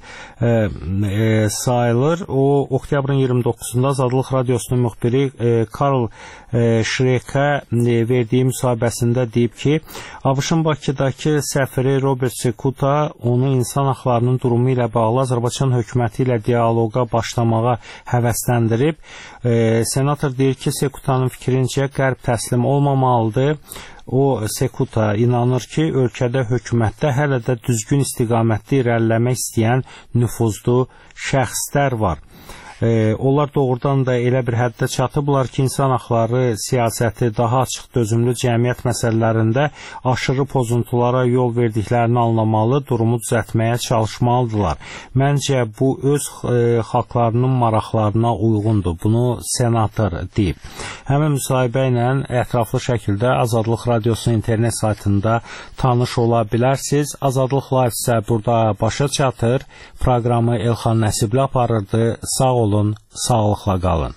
sayılır. O, oktyabrın 29-da Azadlıq Radiosunun müxbiri Karl Şrekə verdiyi müsahibəsində deyib ki, ABŞ-ın Bakıdakı səfiri Robert Sekuta onu insan haqlarının durumu ilə bağlı Azərbaycan hökuməti ilə dialoqa başlamağa həvəsləndirib. Senator deyir ki, Sekutanın fikrincə qərb təslim olmamalıdır. O, Sekuta inanır ki, ölkədə hökumətdə hələ də düzgün istiqamətli irəliləmək istəyən nüfuzlu şəxslər var. Onlar doğrudan da elə bir həddə çatıblar ki, insan haqları siyasəti daha açıq dözümlü cəmiyyət məsələlərində aşırı pozuntulara yol verdiklərini anlamalı, durumu düzəltməyə çalışmalıdırlar. Məncə bu öz xalqlarının maraqlarına uyğundur. Bunu senator deyib. Həmin müsahibə ilə ətraflı şəkildə Azadlıq Radiosunun internet saytında tanış ola bilərsiniz. Azadlıq Live isə burada başa çatır. Proqramı Elxan Nəsibli aparırdı. Sağ olun, sağlıqla qalın.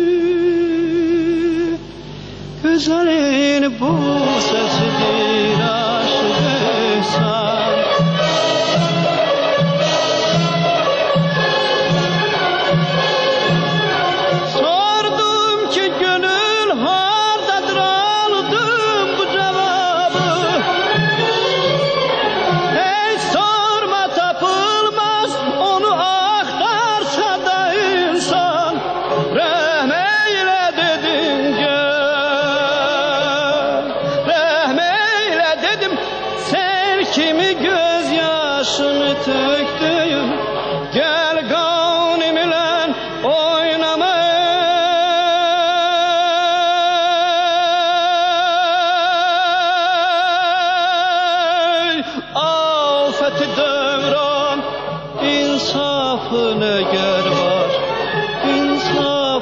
Güzelin bu sesidir.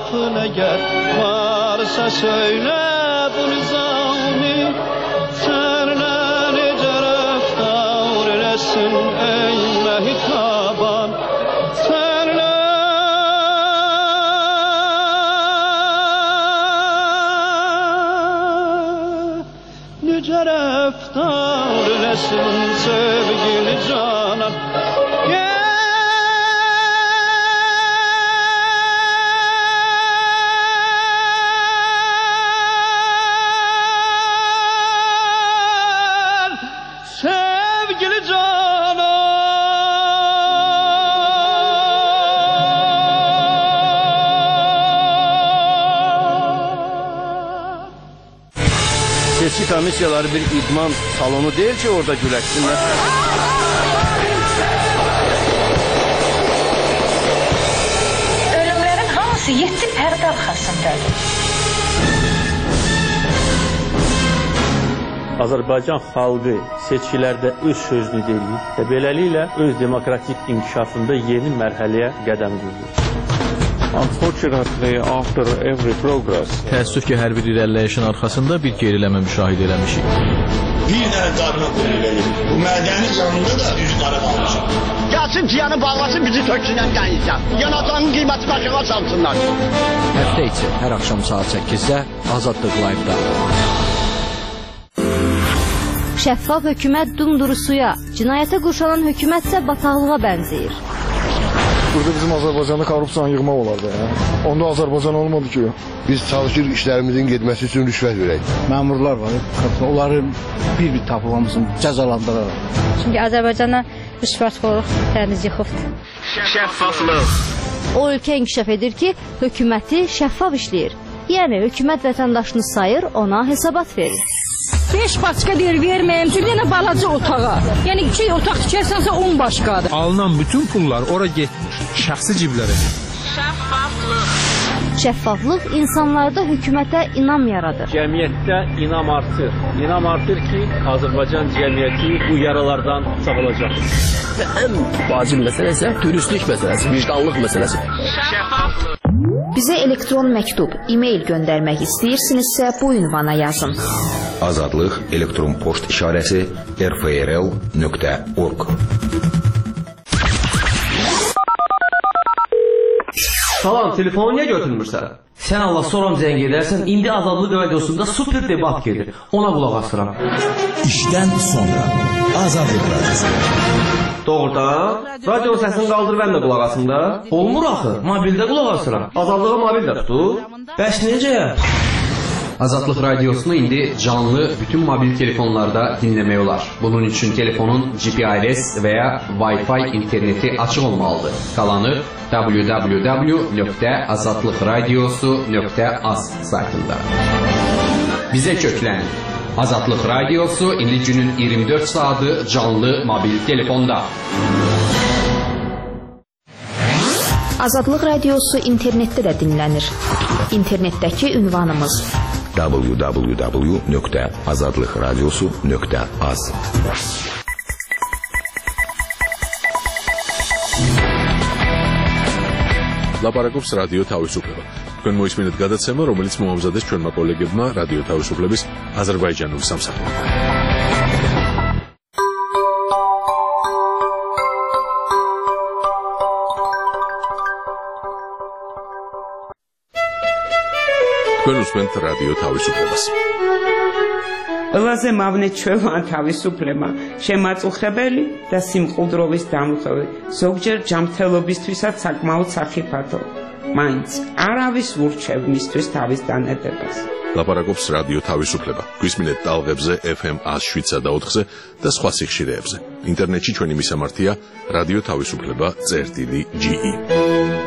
lafın eğer varsa söyle bu nizami. Senle nece raftar eylesin ey mehitaban. Senle nece raftar eylesin sevgili canan. Seçki komissiyaları bir idman salonu değil ki orada güləşsinlər. Ölümlerin hamısı 7 pərdə arxasındadır. Azərbaycan xalqı seçkilərdə öz sözünü deyir və beləliklə öz demokratik inkişafında yeni mərhələyə qədəm qoyur. Unfortunately, after every progress, təəssüf ki, hər bir irəliləyişin arxasında bir geriləmə müşahidə eləmişik. Bir dənə qarına qulluq edir. Bu mədəni canında da üzü qara qalmışıq. Gəlsin ciyanı bağlasın, bizi töksünən dənizdən. Yanacağının qiyməti başına salsınlar. Həftə içi hər axşam saat 8-də Azadlıq Live-da. Şəffaf hökumət dumduru suya, cinayətə qurşanan hökumət isə bataqlığa bənzəyir. Burada bizim Azərbaycanda korrupsiyanı yığmaq olardı ya. Onda Azərbaycan olmadı ki. Biz çalışırıq işlərimizin getməsi üçün rüşvət verək. Məmurlar var, onları bir-bir tapıb hamısını cəzalandıraraq. Çünki Azərbaycana rüşvətxorluq dəniz yıxıbdır. Şəffaflıq. O ölkə inkişaf edir ki, hökuməti şəffaf işləyir. Yəni hökumət vətəndaşını sayır, ona hesabat verir. 5 başqa deyir verməyim, bir dənə balaca otağa. Yəni 2 otaq tikərsənsə 10 başqadır. Alınan bütün pullar ora getmir, şəxsi ciblərə. Şəffaflıq insanlarda hökumətə inam yaradır. Cəmiyyətdə inam artır. İnam artır ki, Azərbaycan cəmiyyəti bu yaralardan sağalacaq. Və ən vacib məsələ isə dürüstlük məsələsi, vicdanlıq məsələsi. Şəffaflıq. Bizə elektron məktub, e-mail göndərmək istəyirsinizsə bu ünvana yazın. Azadlıq elektron poçt işarəsi rfrl.org. Salam, telefonu niyə götürmürsən? Sən Allah soram zəng edərsən, indi Azadlıq radiosunda super debat gedir. Ona qulaq asıram. İşdən sonra Azadlıq radiosu. Doğrudan, radio səsini qaldır və də qulaq asım da. Olmur axı, mobildə qulaq asıram. Azadlığı mobildə tutur. Bəs necə? Azadlıq radiosunu indi canlı bütün mobil telefonlarda dinləmək olar. Bunun üçün telefonun GPRS və ya Wi-Fi interneti açıq olmalıdır. Qalanı www.azadlıqradiosu.az saytında. Bizə köklən. Azadlıq radiosu indi günün 24 saatı canlı mobil telefonda. Azadlıq radiosu internetdə də dinlənir. İnternetdəki ünvanımız www.azadlıqradiosu.az. ლაპარაკობს რადიო თავისუფლება. თქვენ მოისმინეთ გადაცემა, რომელიც მოამზადეს ჩვენმა კოლეგებმა რადიო თავისუფლების აზერბაიჯანული სამსახურიდან. თქვენ უსმენთ რადიო თავისუფლებას. ყველაზე მავნეჩვევაა თავისუფლება, შემაწუხრებელი და სიმყუდროვის დამხები, ზოგჯერ ჯანმრთელობისთვისაც საკმაოდ სახიფათო. მაინც არავის ურჩევ მისთვის თავის დანებებას. ლაპარაკობს რადიო თავისუფლება. გვისმინეთ ტალღებზე FM 107-სა და 4-ზე და სხვა სიხშირეებზე. ინტერნეტში ჩვენი მისამართია რადიო თავისუფლება.ge.